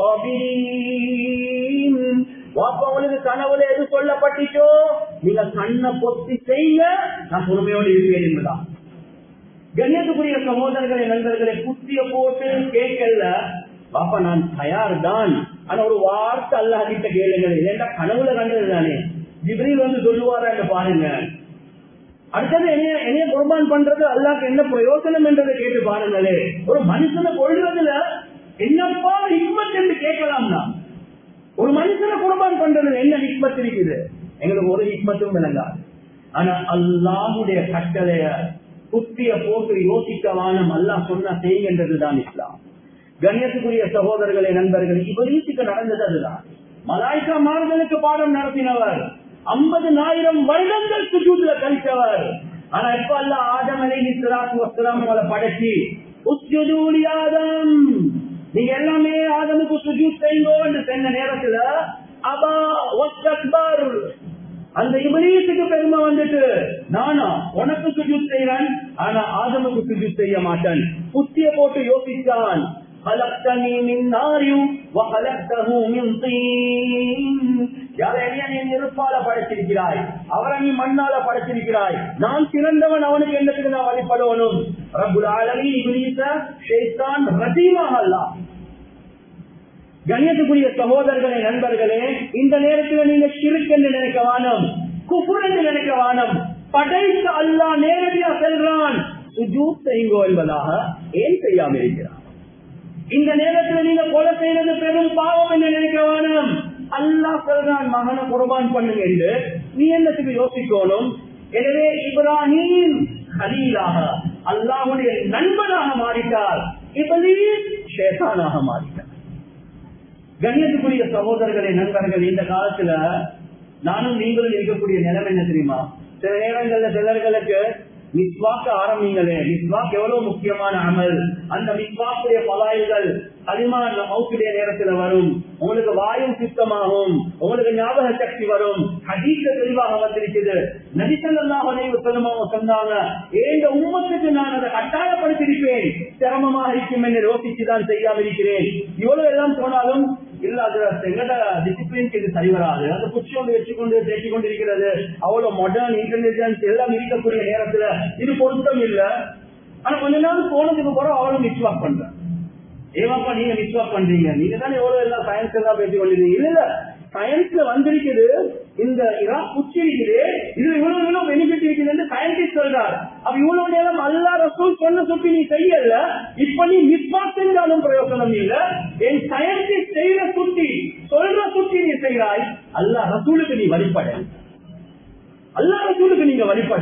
ஸாபிரீன். வாப்பா, உங்களுக்கு கனவுல எது சொல்லப்பட்டுச்சோ நீங்க கண்ணை பொத்தி செய்ய, நான் பொறுமையோடு இருப்பேன் என்பதான். கண்ணியத்துக்குரிய சகோதரர்களை, நண்பர்களை, குத்திய போட்டு கேட்கல பாப்பா, நான் தயார் தான், ஆனா ஒரு வார்த்தை அல்லாஹ் கிட்ட கேளுங்க, இல்லைன்னா கனவுல கண்டது தானே, ஜிப்ரீல் வந்து சொல்லுவாரா பாருங்க. அடுத்தது என்ன என்ன குர்பான் பண்றது அல்லாஹ்க்கு என்ன பிரயோஜனம் என்றதை கேட்டு பாருங்களே. ஒரு மனுஷனை கொள்றதுல என்னப்பா ஹிக்மத் என்று கேட்கலாம்னா, ஒரு மனுஷனை குர்பான் பண்றதுல என்ன ஹிக்மத் இருக்குது? எங்களுக்கு ஒரு ஹிக்மத்தும் விளங்காது. ஆனா அல்லாஹ்வுடைய கட்டளைய குத்திய போட்டு யோசிக்கவானம் அல்லாஹ் சொன்ன செய்கின்றதுதான் இஸ்லாம். கண்ணியத்துக்குரிய சகோதரர்களே, நண்பர்கள், இப்லீஸுக்கு நடந்தது அதுதான். மலாய்க்கா மார்களுக்கு பாடம் நடத்தினவர், ஐம்பதுனாயிரம் வருடங்கள் சுஜூத்ல கழித்தவர். ஆனா இப்ப அல்லாஹ் ஆதம் அலைஹிஸ்ஸலாத்து வஸ்ஸலாம் அவங்களை படைச்சி உஸ்ஜுது லி ஆதம், நீங்க எல்லாமே ஆதமுக்கு சுஜூத் செய்யுங்க என்று சொன்ன நேரத்துல அபா வஸ்தக்பர், அந்த இப்லீஸுக்கு பெருமை வந்துட்டு, நானா உனக்கு சுஜூத் செய்றேன், ஆனா ஆதமுக்கு சுஜூத் செய்ய மாட்டேன். புத்திய போட்டு யோசித்தான், خلقتني من نار وخلقته من طين. யாரே நீ நெருப்பால படைச்சிருக்கிறாய், அவரை நீ மண்ணால படைச்சிருக்கிறாய், நான் சிறந்தவன், அவனுக்கு என்னத்துக்கு நான் வழிபடணும்? ரப்புல் ஆலமீன் இப்லீஸ ஷைத்தான் ரஜீமாக அல்லாஹ். கண்ணியத்துக்குரிய சகோதரர்களே, நண்பர்களே, இந்த நேரத்தில் நீங்க ஷிர்க் என்று நினைக்க வானம், குஃப்ர் என்று நினைக்க வானம். படைத்த அல்லாஹ் நேரடியா செல்றான், சுஜூத் செய்யுங்கோ என்பதாக ஏன் செய்யாம இருக்கிறான்? இந்த நேரத்தில் நீங்க கொலை செய்யறது பெரும் பாவம் என்று நினைக்க வேணும். அல்லாஹ் சொல்றான் மகனை குர்பான் பண்ணுங்க என்று, நீ என்னத்துக்கு யோசிக்கணும்? எனவே இப்ராஹிம் கலீலாக அல்லாஹ்வுடைய நண்பனாக மாறிட்டார், இப்லீஸ் ஷைத்தானாக மாறிட்டார். கண்ணியத்துக்குரிய சகோதரர்களே, நண்பர்கள், இந்த காலத்துல நானும் நீங்களும் இருக்கக்கூடிய நிலைமை என்ன தெரியுமா? சில நேரங்கள்ல சிலர்களுக்கு மிஸ்வாக்க ஆரம்பிங்களே, மிஸ்வாக் எவ்வளவு முக்கியமான அமல், அந்த மிஸ்வாக்குடைய பலாய்கள் களிமா மௌத்துடைய நேரத்துல வரும், உங்களுக்கு வாயும் சுத்தமாகும், உங்களுக்கு ஞாபக சக்தி வரும். ஹதீஸ தெளிவாக வந்திருக்குது. நபி ஸல்லல்லாஹு அலைஹி வஸல்லம் சொன்னாங்க, ஏந்த உம்மத்துக்கு நான் அதை கட்டாயப்படுத்தியிருப்பேன், சிரமமாக இருக்கும் என்று யோசிச்சுதான் செய்யாம இருக்கிறேன். இவ்வளவு எல்லாம் சொன்னாலும் இல்ல, அது எங்கட டிசிப்ளினுக்கு இது சரி வராது. அந்த குச்சி கொண்டு வச்சுக்கொண்டு தேய்ச்சி கொண்டு இருக்கிறது, அவ்வளவு மாடர்ன் இன்டெலிஜென்ஸ் எல்லாம் இருக்கக்கூடிய நேரத்துல இது பொருத்தம் இல்ல. ஆனா கொஞ்ச நாள் போனதுக்கு கூட அவ்வளவு மிஸ்வாக் பண்றேன். ஏவாப்பா நீங்க மிஸ்வாக் பண்றீங்க, நீங்க தானே எவ்வளவு எல்லாம் சயின்ஸ் எல்லாம் பேசி கொண்டிருக்கீங்க. இல்ல இல்ல, சயின்ஸ்ல வந்திருக்குது, இந்த இராக் குச்சி இருக்குது, இதுல இவ்வளவு இவ்வளவு பெனிஃபிட் இருக்குது சயின்டிஸ்ட் சொல்றாரு. அப்ப இவ்வளவு நேரம் அல்லாஹ் ரசூல் சொன்ன சுத்தி நீ செய்யல, இப்ப நீ மிஸ்வாக் செஞ்சாலும் பிரயோஜனம் இல்ல. என் சயின்டிஸ்ட் செய்யற சுத்தி சொல்ற சுத்தி நீ செய்கிறாய், அல்லாஹ் ரசூலுக்கு நீ வழிபட, அல்லாஹ் ரசூலுக்கு நீங்க வழிபட.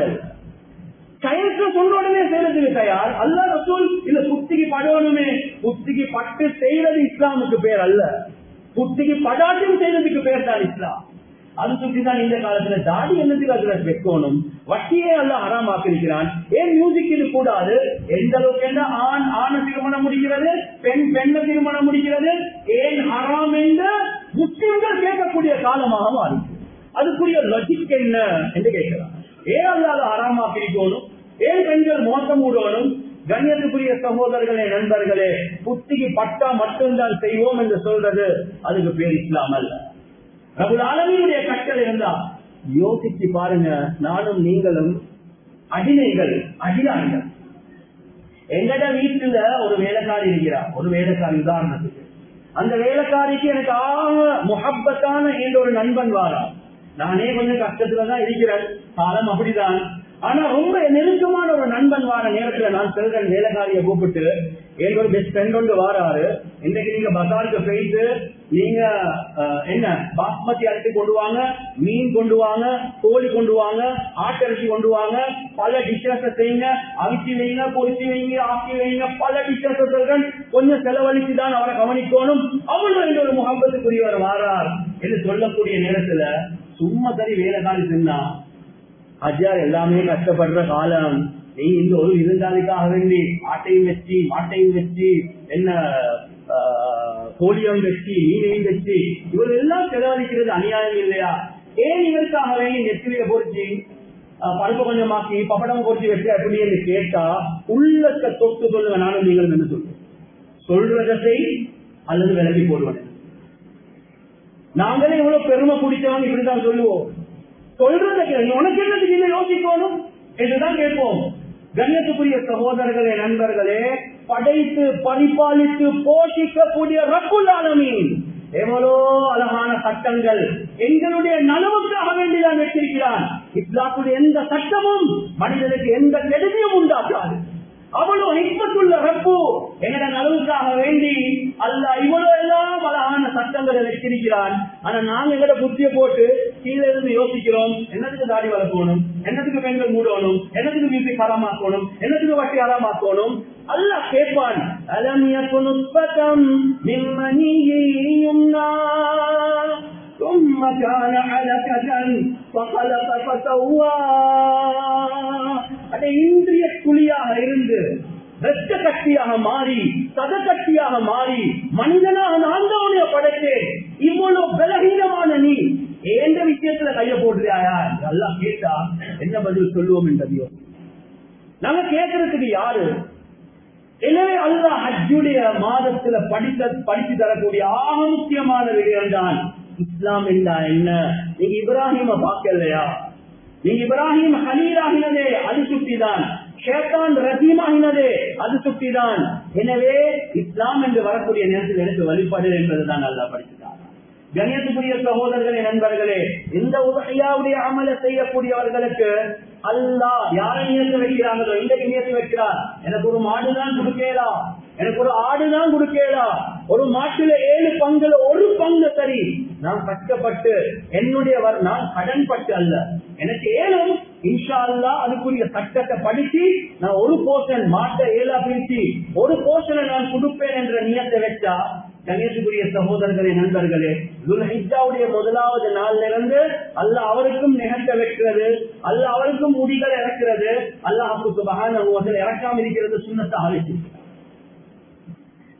சயின்ஸ்ல சொல்ற உடனே செய்யறதுக்கு தயார், அல்லாஹ் ரசூல் இல்ல புத்திக்கு படணுமே, புத்திக்கு பட்டு செய்யறது இஸ்லாமுக்கு பேர் அல்ல, புத்திக்கு படாட்டும் செய்யறதுக்கு பேர் தான் இஸ்லாம். அது சுற்றிதான் இந்த காலத்துல தாடி என்னதுக்கு அதுல வைக்கணும், வட்டியே எல்லாம் ஹராமாக்கிருக்கிறான். ஏன் மியூசிக் இது கூடாது? எந்த அளவுக்கு என்ன ஆண் ஆணை திருமணம் முடிக்கிறது, பெண் பெண்ணை திருமணம் முடிக்கிறது, ஏன் ஹராம் என்று முஸ்லிம்கள் கேட்கக்கூடிய காலமாக மாறி, அதுக்குரிய லாஜிக் என்ன என்று கேட்கிறார். ஏன் அல்லாத ஹராமாக்கிருக்கணும், ஏன் பெண்கள் மோசம் விடணும்? கண்ணியத்துக்குரிய சகோதரர்களே, நண்பர்களே, புத்திக்கு பட்டா மட்டும்தான் செய்வோம் என்று சொல்றது அதுக்கு பேர் இஸ்லாம் அல்ல. ரபுல் ஆலமீனுடைய கட்டளை இருந்தா யோசிச்சு பாருங்க. நானும் நீங்களும் அடிமைகள், அடியார்கள். எங்கட வீட்டுல ஒரு வேலைக்காரி இருக்கிறார், ஒரு வேலைக்காரி உதாரணத்துக்கு, அந்த வேலைக்காரிக்கு எனக்கு ஆக முஹப்பத்தான என்ற ஒரு நண்பன் வாரா. நானே கொஞ்சம் கஷ்டத்துலதான் இருக்கிறேன், காலம் அப்படிதான். ஆனா ரொம்ப நெருக்கமான ஒரு நண்பன் வார நேரத்துல நான் செல்றேன், வேலைக்காரியை கூப்பிட்டு, எனக்கு ஒரு பெஸ்ட் ஃப்ரெண்ட் ஒன்று வாராரு, இன்னைக்கு நீங்க பசாருக்கு போயிட்டு நீங்க என்ன பாஸ்மதி அரிசி கொண்டு வாங்க, மீன் கொண்டு வாங்க, கோழி கொண்டு வாங்க, ஆட்டரிசி கொண்டு வாங்க, பல டிஷ்ஷஸ் செய்யுங்க, அவிச்சு வைங்க, பொரிச்சு வைங்க, ஆக்கி வைங்க, பல டிஷ்ஷஸ் சொல்றேன், கொஞ்சம் செலவழிச்சுதான் அவரை கவனிக்கணும். அவரு ஒரு முகப்பத்துக்குரியவர் வாரார் என்று சொல்லக்கூடிய நேரத்துல சும்மா சரி வேலைக்காரி சொன்னா, அஜா எல்லாமே கஷ்டப்படுற காலம், நீ இந்த ஒரு விருந்தாளிக்காக வேண்டி ஆட்டையும் வச்சு மாட்டையும் வச்சு என்ன கோழியும் வச்சு மீனையும் வச்சு இவர் எல்லாம் செலவழிக்கிறது அநியாயம் இல்லையா? ஏன் இவருக்காக வேண்டி நெத்திலிய பொறிச்சு பருப்பு கொஞ்சமாக்கி பப்படம் பொறிச்சு வச்சு அப்படின்னு கேட்டா உள்ளத்தை தொட்டு சொல்லுங்க. நானும் நீங்களும் என்ன சொல்லுவோம்? சொல்றதை அல்லது விலகி போடுவேன். நாங்களே இவ்வளவு பெருமை பிடிச்சவங்க இப்படிதான் சொல்லுவோம். சொல்றத உனக்கு என்னதுக்கு இதை யோசிக்கணும் என்றுதான் கேட்போம். கண்ணியத்துக்குரிய சகோதரர்களே, நண்பர்களே, படைத்து பரிபாலித்து போஷிக்கக்கூடிய ரப்புல் ஆலமீன் எவ்வளோ அழகான சட்டங்கள் எங்களுடைய நலவுக்காக வேண்டிதான் வச்சிருக்கிறான். இஸ்லாமுடைய எந்த சட்டமும் மனிதனுக்கு எந்த கெடுதியும் உண்டாக்காது. அவ்வளவு ஹிக்மத்துள்ள ரப்பு எங்கட நலவுக்காக வேண்டி அல்லாஹ் இவ்வளவு எல்லாம் அழகான சட்டங்களை வச்சிருக்கிறான். ஆனா நாங்க எங்கட புத்திய போட்டு கீழே இருந்து யோசிக்கிறோம், என்னத்துக்கு தாடி வளர்க்கணும், என்னத்துக்கு பெண்கள் மூடணும், என்னத்துக்கு மியூசிக் ஹராமாக்கணும், என்னத்துக்கு வட்டி ஹராமாக்கணும். அல்லாஹ் கேட்பான், அலம் யகுன் நுத்ஃபதம் மின் மனிய்யின் யும்னா ثم كان علقة فخلق فسوى. அட இந்திரிய துளியாக இருந்து ரத்த கட்டியாக மாறி சத கட்டியாக மாறி மனிதனாக நான் தான் படைத்தேன், இவ்வளவு பலகீனமான நீ எந்த விஷயத்துல கைய போடுறியாயா? அல்லாஹ் கேட்டா என்ன பதில் சொல்லுவோம் என்றதையோ நாங்க கேட்கறதுக்கு யாரு? எனவே அல்லாஹ் ஹஜ்ஜுடைய மாதத்துல படித்த படித்து தரக்கூடிய ஆக முக்கியமான விடயம் தான் இஸ்லாம் என்றா என்ன. நீங்க இப்ராஹிம பார்க்கலையா? நீங்க இப்ராஹிம் ஹலீல் ஆகினதே அது சுட்டிதான், ஷேத்தான் ரஹீம் ஆகினதே அது சுட்டிதான். எனவே இஸ்லாம் என்று வரக்கூடிய நேரத்தில் எனக்கு வழிபாடு என்பதுதான் அல்லாஹ் படித்துட்டார். கண்ணியத்துக்குரிய சகோதரர்களே, நண்பர்களே, இந்த உதஹியாவுடைய அமல செய்யக்கூடியவர்களுக்கு அல்லாஹ் யாரை நியத்து வைக்கிறாங்களோ, இன்றைக்கு நியத்து வைக்கிறார், எனக்கு ஒரு மாடுதான் கொடுக்கலாம், எனக்கு ஒரு ஆடுதான் கொடுக்கலாம், ஒரு மாட்டுல ஏழு பங்குல ஒரு பங்கு சரி நான் கஷ்டப்பட்டு என்னுடைய நான் கடன்பட்டு அல்ல, எனக்கு ஏழும் இன்ஷா அல்லாஹ் அதுக்குரிய சட்டத்தை படிச்சு நான் ஒரு போர்ஷன் மாட்டை ஏழா பிரிச்சு ஒரு போர்ஷனை நான் கொடுப்பேன் என்ற நியத்தை வச்சா, கணேசுக்குரிய சகோதரர்களே, நண்பர்களே, துல்ஹிஜ்ஜாவுடைய முதலாவது நாள்ல இருந்து அல்லாஹ் அவருக்கும் நிகழ்த்த வைக்கிறது, அல்லாஹ் அவருக்கும் முடிகள் இறக்கிறது, அல்லாஹ் சுப்ஹானஹு வ தஆலா இறக்காம இருக்கிறது சுன்னத்தாக வச்சிருக்கிறார்.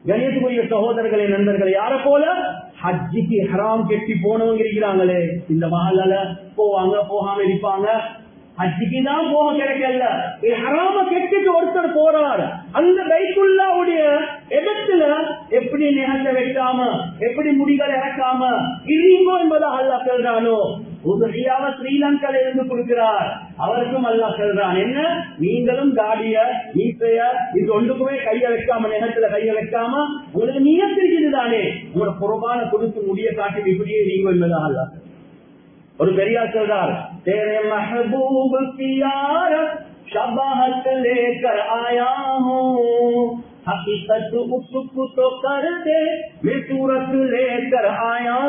கணேசனுடைய சகோதரர்களே நண்பர்களே, யார போல ஹஜ்ஜிக்கு ஹராம் கெட்டி போனவங்க இருக்கிறாங்களே, இந்த மஹல்லால போவாங்க, போகாம இருப்பாங்க, ஹஜ்ஜிக்கு தான் போக கிடைக்கல, ஹராம கெட்டிட்டு ஒருத்தர் போறார். அந்த பைத்துல்லாவுடைய இடத்துல எப்படி நிகழ்ந்த வைக்காம, எப்படி முடிகள் இறக்காம இல்லீங்கோ என்பதாக அல்லாஹ் சொல்றானோ, உதவியாக ஸ்ரீலங்கால இருந்து கொடுக்கிறார். அவருக்கும் அல்லாஹ் சொல்றான், என்ன நீங்களும் தாடிய நீப்பைய இது ஒன்றுக்குமே கைய வைக்காம, நிகழ்த்துல கைய வைக்காம உங்களுக்கு நியத்திருக்கிறது தானே, உங்களோட குர்பான கொடுத்து முடிய காட்டி இப்படியே நீங்க என்பதாக அல்லாஹ். ஒரு பெரியார் சொல்றார், तेरे महबूब की यारत शबाहत लेकर आया हूँ, हकीकत उसको तो कर दे मैं सूरत लेकर आया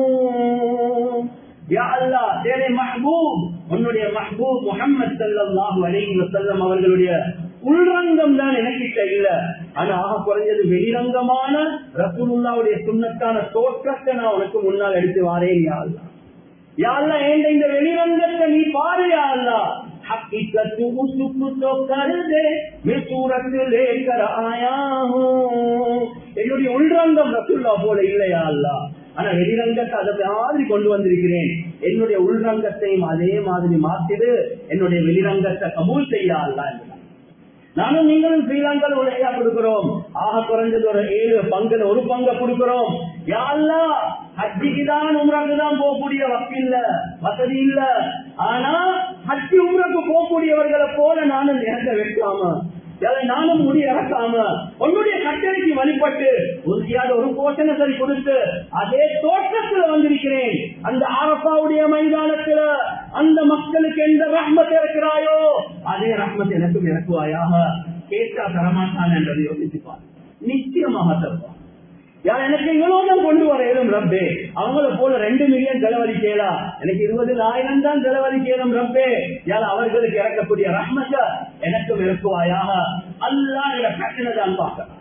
हूँ. या अल्लाह तेरे महबूब, உன்னுடைய மஹ்பூப் முஹம்மது ஸல்லல்லாஹு அலைஹி வஸல்லம் அவர்களுடைய உள்ரங்கம் தான் எனக்கிட்ட இல்ல, ஆனா ஆக குறைஞ்சது வெளிரங்கமான ரசூலுல்லாஹ்வுடைய சுன்னத்தான தோற்றத்தை நான் உனக்கு முன்னால் எடுத்து வாரேன். யா அல்லாஹ், யா அல்லாஹ் இந்த வெளிரங்கத்தை நீ பாரு. யா அல்லாஹ் हकीकत उसको तो कर दे मैं सूरत लेकर आया हूँ. என்னுடைய உள்ரங்கம் ரசூலுல்லாஹ் போல இல்லையா அல்லாஹ், ஆனா வெளிரங்கத்தை அதை மாதிரி கொண்டு வந்திருக்கிறேன். என்னுடைய உள்ரங்கத்தையும் அதே மாதிரி மாத்திடு, என்னுடைய வெளிரங்கத்தை கபூல் செய்ய அல்லாஹ். நானும் நீங்களும் ஸ்ரீலங்கால உலகையா கொடுக்கிறோம், ஆக குறைஞ்சது ஒரு ஏழு பங்குல ஒரு பங்க கொடுக்கிறோம். யா அல்லாஹ் ஹஜ்ஜிக்கு தான் உம்ராக்கு தான் போகக்கூடிய வசதி இல்ல வசதி இல்ல, ஆனா ஹஜ்ஜி உம்ராக்கு போகக்கூடியவர்களை போல நானும் இறங்க வைக்காம, நானும் முடி இறக்காம உன்னுடைய கட்டளைக்கு வழிபட்டு உறுதியாக ஒரு போஷனை சரி கொடுத்து அதே தோற்றத்துல வந்திருக்கிறேன். அந்த அரபாவுடைய மைதானத்துல அந்த மக்களுக்கு எந்த ரஹ்மத் இருக்கிறாயோ அதே ரஹ்மத் எனக்கும் இறக்குவாயாக. கேட்டா தரமாட்டான் என்றதை யோசிப்பார், நிச்சயமாக தருவான். யார் எனக்கு இவ்வளவு கொண்டு வர ஏதும் ரப்பே, அவங்கள போல ரெண்டு மில்லியன் செலவழிக்கலாம், எனக்கு இருபது ஆயிரம் தான் செலவழிக்கலாம் ரப்பே. யார் அவர்களுக்கு இறக்கக்கூடிய ரஹ்மத்த எனக்கும் இறக்குவாயாக. அல்லாஹ் இந்த பிரச்சனை தான் பார்க்கலாம்.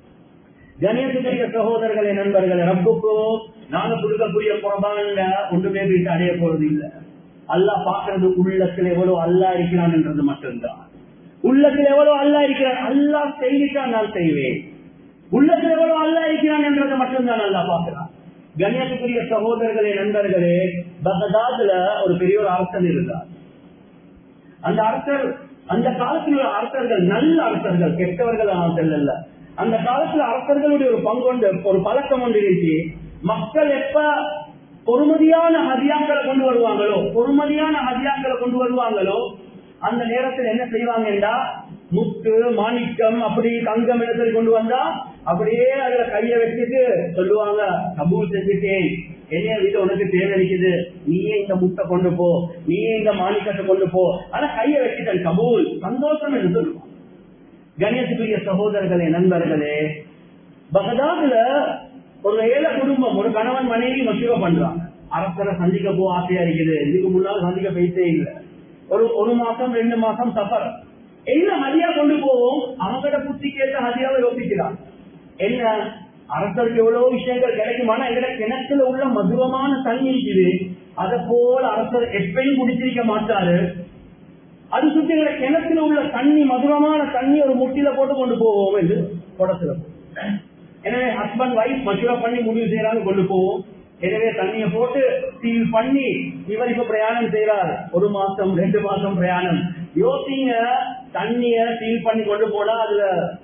கணேசனுடைய சகோதரர்களே நண்பர்களே, ரப்புக்கோ நாங்க கொடுக்கக்கூடிய குர்பான்ல ஒன்றுமே வீட்டு அடைய போறது இல்லை. அல்லாஹ் பார்க்கறது உள்ளத்துல எவ்வளவு அல்லாஹ் இருக்கிறான் என்றது மட்டும்தான். உள்ளத்துல எவ்வளவு அல்லாஹ் இருக்கிறான், அல்லாஹ் செய்திட்டான் நான் செய்வேன். உள்ளத்தில் எவ்வளவு அல்லாஹ் இருக்கிறான் என்றதை மட்டும்தான் அல்லாஹ் பார்க்கிறான். கண்ணியத்துக்குரிய சகோதரர்களே நண்பர்களே, பகதாதுல ஒரு பெரிய ஒரு அரசர் இருந்தார். அந்த அரசர், அந்த காலத்தில் உள்ள அரசர்கள் நல்ல அரசர்கள், கெட்டவர்கள் செல்லல. அந்த காலத்துல அரசர்களுடைய ஒரு பங்கு ஒரு பழக்கம் ஒன்று இருந்துச்சு. மக்கள் எப்ப பொறுமதியான ஹதியாக்களை கொண்டு வருவாங்களோ பொறுமதியான ஹதியாக்களை கொண்டு வருவாங்களோ அந்த நேரத்தில் என்ன செய்வாங்கன்னா, முத்து மாணிக்கம் அப்படி தங்கம் இடத்தில் கொண்டு வந்தா அப்படியே அதுல கைய வச்சுட்டு சொல்லுவாங்க, கபூல் செஞ்சுட்டேன், என்னைய வீட்டு உனக்கு தேவைக்குது, நீயே இந்த முட்டை கொண்டு போ, நீயே இந்த மாணிக்கத்தை கொண்டு போ, ஆனா கைய வச்சுட்டேன் கபூல், சந்தோஷம் என்று சொல்லுவாங்க. கணேசனுடைய சகோதரர்களே நண்பர்களே, பகதாதுல ஒரு ஏழை குடும்பம், ஒரு கணவன் மனைவி மசூரா பண்றாங்க. அரசரை சந்திக்க போ ஆசையா இருக்குது, இதுக்கு முன்னால் சந்திக்க போயிட்டே இல்லை. ஒரு ஒரு மாசம் ரெண்டு மாசம் சஃபர், என்ன ஹதியா கொண்டு போவோம், அவங்களோட புத்தி கேட்ட ஹதியாவை யோசிக்கிறான். என்ன அரசருக்கு எவ்வளவு விஷயங்கள் கிடைக்குமானா, எங்கட கிணத்துல உள்ள மதுரமான தண்ணி இருக்குது, அதை போல அரசர் எப்பயும் குடிச்சிருக்க மாட்டாரு. அது சுத்தி எங்கட கிணத்துல உள்ள தண்ணி மதுரமான தண்ணி ஒரு முட்டில போட்டு கொண்டு போவோம் என்று குடத்துல. எனவே ஹஸ்பண்ட் வைஃப் மசூரா பண்ணி முடிவு செய்யறாங்க, கொண்டு போவோம். எனவே தண்ணிய போட்டு சீல் பண்ணி இவர் இப்ப பிரயாணம் செய்யறாரு. ஒரு மாசம் ரெண்டு மாசம் பிரயாணம். யோசிங்க, தண்ணிய சீல் பண்ணி கொண்டு போனா அதுல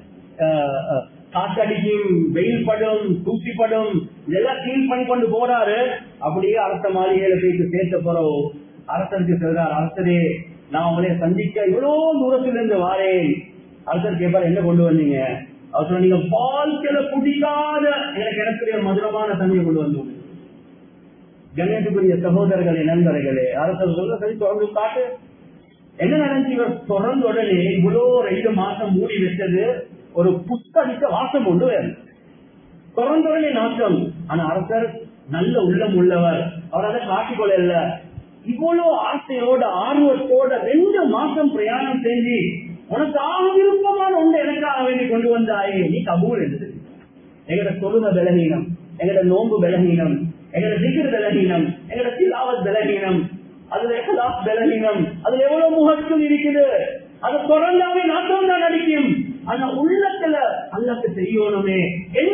காற்றடிக்கும், வெயில் படும், தூசி படும், இதெல்லாம் சீல் பண்ணி கொண்டு போறாரு. அப்படியே அரச மாளிகையில போயிட்டு சேர்த்த போறோம். அரசருக்கு சொல்றாரு, அரசரே நான் உங்களைய சந்திக்க இவ்வளவு தூரத்துல இருந்து வாரேன். அரசர் கேட்பாரு, என்ன கொண்டு வந்தீங்க? அவர் சொல்ல, நீங்க வாழ்க்கையில குடிக்காத எனக்கு கிடைக்கிற மதுரமான தண்ணியை கொண்டு வந்தோம். கணேசனுடைய சகோதரர்களே நண்பர்களே, அரசர் சொல்ல, சரி தொடர்ந்து காட்டு. என்ன நடந்துச்சு, இவர் தொடர்ந்து உடனே இவ்வளோ ரெண்டு மாசம் மூடி வச்சது ஒரு புஷ்கரிக்க வாசம் கொண்டு வேறு தொடர்ந்து உடனே நாட்டம். ஆனா அரசர் நல்ல உள்ளம் உள்ளவர், அவர் அதை காட்டிக்கொள்ள இவ்வளவு ஆசையோட ஆர்வத்தோட ரெண்டு மாசம் பிரயாணம் செஞ்சு உனக்கு ஆக விருப்பமான ஒன்று எனக்காக வேண்டி கொண்டு வந்தாயே, நீ கபூல் என்று. எங்கட தொழுக பலகீனம், எங்கட நோன்பு பலகீனம், எங்கட திக்ர் பலகீனம், எங்கட திலாவத் பலகீனம், அதுல இஹ்லாஸ் பலகீனம், அதுல எவ்வளவு முகத்தும் இருக்குது. அது தொடர்ந்தாவே நாட்டம் தான் நடிக்கும். ஆனா உள்ளத்துல அல்லாஹ்க்கு தெரியணுமே, என்ன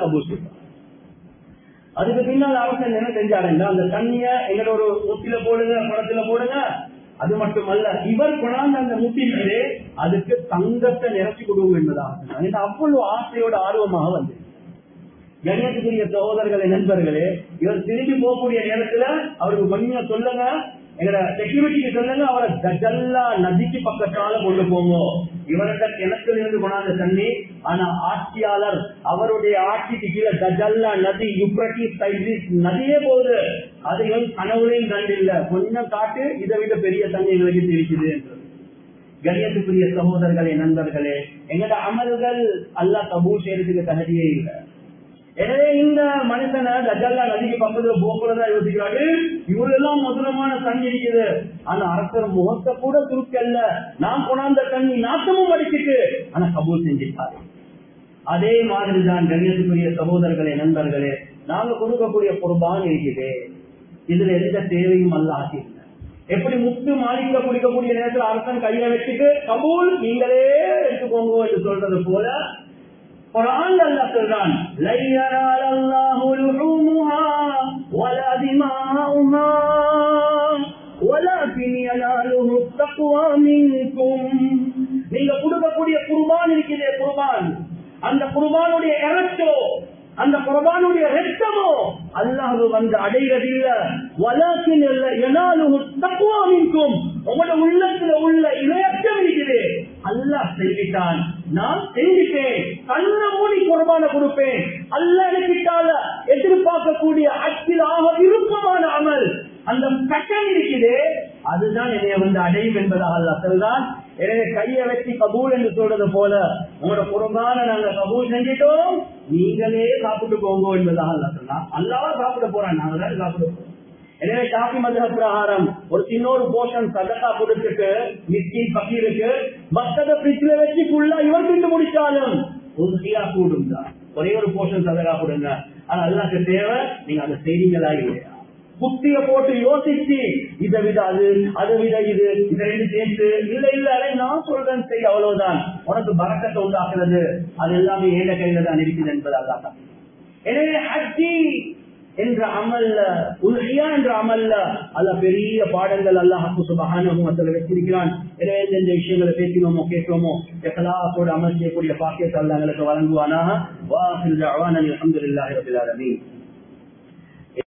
கபூல் செய்வார். அதுக்கு பின்னால் அரசன் என்ன செஞ்சாருங்க, அந்த தண்ணிய எங்களோட ஒரு முத்தில போடுங்க, குளத்துல போடுங்க. அது மட்டுமல்ல, இவர் கொண்டாந்து அந்த முத்திலே அதுக்கு தங்கத்தை நிரப்பி கொடுங்க என்பதாக அவ்வளவு ஆசையோட ஆர்வமாக வந்து கண்ணியத்துக்குரிய சகோதரர்களே, நண்பர்களே, இவர் திரும்பி போகக்கூடிய நேரத்துல அவருக்கு கொஞ்சம் சொல்லுங்க, எங்களோட செக்யூரிட்டிக்கு சொல்லுங்க, அவரை தஜல்லா நதிக்கு பக்கத்தால கொண்டு போங்க. இவர்கிட்ட கிணத்துல இருந்து கொண்டாந்த தண்ணி, ஆனா ஆட்சியாளர் அவருடைய ஆட்சிக்கு கீழே தஜல்லா நதி, யுப்ரட்டிஸ் டைக்ரிஸ் நதியே போகுது. அதையும் கனவுலையும் கண்டில்ல, கொஞ்சம் காட்டு, இதை விட பெரிய தண்ணி எங்களுக்கு தெரிக்குது என்று. கண்ணியத்துக்குரிய சகோதரர்களே, நண்பர்களே, எங்களோட அமல்கள் அல்லாஹ் கபூல் செய்யறதுக்கு தகுதியே இல்லை. எனவே இந்த மனுஷனை தஜல்லா நதிக்கு பக்கத்துல போக்குறதா யோசிக்கிறாரு. இவ்வளவு எல்லாம் மதுரமான தண்ணி இருக்குது, ஆனா அரசர் முகத்தை கூட சுருக்கல்ல, நான் கொண்டாந்த தண்ணி நாட்டமும் அடிச்சுட்டு, ஆனா கபூல் செஞ்சிருக்காரு. அதே மாதிரிதான் கண்ணியத்துக்குரிய சகோதரர்களே, நண்பர்களே, நாங்க கொடுக்கக்கூடிய குர்பான் இருக்குது, இதுல எந்த தேவையும் அல்ல ஆசி. எப்படி முத்து மாளிகை குடிக்கக்கூடிய நேரத்தில் அரசன் கையில வச்சுட்டு கபூல் நீங்களே எடுத்துக்கோங்க என்று சொல்றது போல குர்ஆன்ல அல்லாஹ் சொல்றான், லை யனால அல்லாஹு லுஹூமுஹா வலா திமாஉஹா வலாகின் யனாலுஹு தக்வா மின்கும். நீங்க கொடுக்கக்கூடிய குர்பான் இருக்கிறதே, குர்பான், அந்த குர்பானுடைய இரத்தோ, அந்த குர்பானுடைய இரத்தமோ அல்லாஹ் வந்து அடைகிறதில்ல. வலாகின் யனாலுஹு தக்வா மின்கும், உங்களோட உள்ளத்துல உள்ள இலட்சியம் இருக்குது. அல்லாஹ் செஞ்சிட்டான், நான் செஞ்சிட்டேன், கண்ண மூடி குர்பான கொடுப்பேன். அல்லாஹ் எனக்கிட்டால எதிர்பார்க்கக்கூடிய அச்சிலாக விருப்பமான அமல் அந்த கட்டம் இருக்குது, அதுதான் என்னைய வந்து அடையும் என்பதாக அல்லாஹ் சொல்றான். எனவே கையை வச்சு கபூல் என்று சொல்றது போல உங்களோட குர்பான நாங்க கபூல் செஞ்சிட்டோம், நீங்களே சாப்பிட்டு போங்க என்பதாக அல்லாஹ் சொன்னான். அல்லாஹ் சாப்பிட போறான், நாங்க தான் சாப்பிட போறோம். எனவே ஷாஃபி மத்ஹப் பிரகாரம் ஒரு சின்னொரு போர்ஷன் சதகா கொடுத்துட்டு மிஸ்கின் பக்கீருக்கு மத்தத ஃப்ரிட்ஜ்ல வச்சு ஃபுல்லா இவர் திண்டு முடிச்சாலும் உறுதியா கூடும் தான். ஒரே ஒரு போர்ஷன் சதகா கொடுங்க, ஆனா அல்லாஹ்க்கு தேவை நீங்க அதை செய்றீங்களா இல்லையா. புத்திய போட்டு யோசிச்சு இதை விட அது, அதை விட இது, இதை ரெண்டு சேர்த்து இல்ல இல்ல அதை நான் சொல்றேன் செய், அவ்வளவுதான் உனக்கு பரக்கத்தை உண்டாக்குறது, அது எல்லாமே ஏழை கையில தான் இருக்குது என்பது அல்லாஹ் தான். எனவே ஹஜ்ஜி என்ற அமல்ல, உல்ஹியா என்ற அமல்ல அல்ல பெரிய பாடங்கள் அல்லாஹ் சுப்ஹானஹு வ தஆலா வச்சிருக்கிறான். எனவே இந்த விஷயங்களை பேசினோமோ கேட்டோமோ இக்லாஸோடு அமல் செய்யக்கூடிய பாக்கியத்தை அல்லாஹ் எங்களுக்கு வழங்குவானாக. வா ஆகிரு தஅவானா அல்ஹம்துலில்லாஹி ரப்பில் ஆலமீன்.